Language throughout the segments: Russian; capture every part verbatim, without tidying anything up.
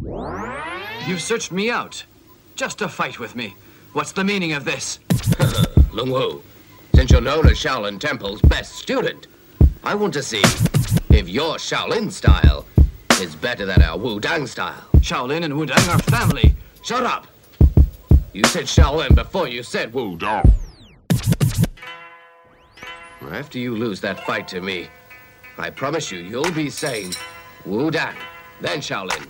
You've searched me out, just to fight with me. What's the meaning of this? Lung Wu, since you're known as Shaolin Temple's best student, I want to see if your Shaolin style is better than our Wudang style. Shaolin and Wudang are family. Shut up! You said Shaolin before you said Wudang. After you lose that fight to me, I promise you, you'll be saying Wudang, then Shaolin.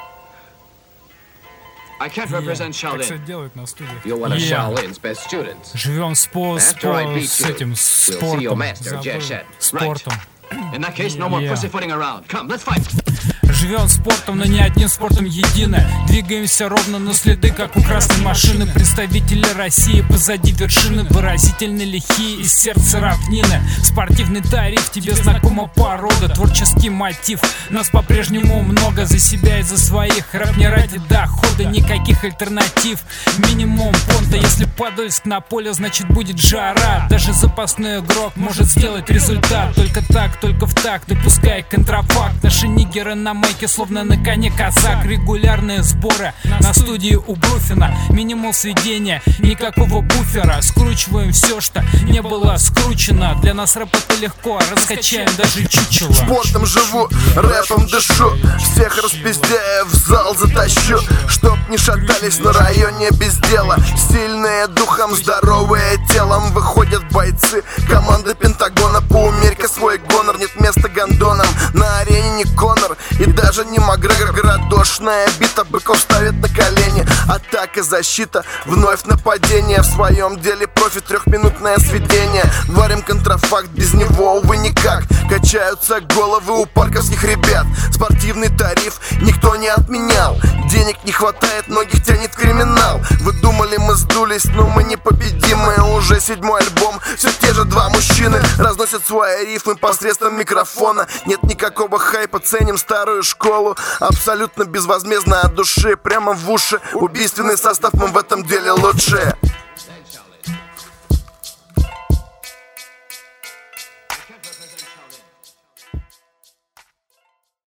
I can't represent Так, кстати, Shaolin. делают на студиях. You're one of Yeah. Shaolin's best students. Живем с, по, с, After I по- beat с you, этим we'll see your спортом. master, Забыл. Jeshet. Спортом. In that case, no more Yeah. pussyfooting around. Come, let's fight. Живем спортом, но не одним спортом едино. Двигаемся ровно, но следы, как у красной машины. Представители России позади вершины, выразительно лихие из сердца равнины. Спортивный тариф, тебе знакома порода. Творческий мотив, нас по-прежнему много. За себя и за своих, рэп не ради дохода. Никаких альтернатив, минимум понта. Если Подольск на поле, значит будет жара. Даже запасной игрок может сделать результат. Только так, только в такт, и пускай контрафакт. Наши нигеры на майке, словно на коне казак. Регулярные сборы на студии у Бруфина. Минимал сведения, никакого буфера. Скручиваем все, что не было скручено. Для нас рэп это легко, раскачаем даже чучело. Спортом живу, рэпом дышу. Всех распиздяя в зал затащу. Чтоб не шатались на районе без дела. Сильные духом, здоровые телом. Выходят бойцы команды Пентагона. Поумерь-ка свой гонор, нет места гондонам. На арене не Конор и даже не Макгрегор. Городошная бита, быков ставит на колени. Атака, защита, вновь нападение. В своем деле профи, трехминутное сведение. Варим контрафакт, без него, увы, никак. Качаются головы у парковских ребят. Спортивный тариф никто не отменял. Денег не хватает, многих тянет в криминал. Вы думали, мы сдулись, но мы непобедимые. Уже седьмой альбом, все те же два мужчины разносят свои рифмы посредством микрофона. Нет никакого хайпа, ценим старую школу. Абсолютно безвозмездно от души, прямо в уши. Убийственный состав, мы в этом деле лучшие.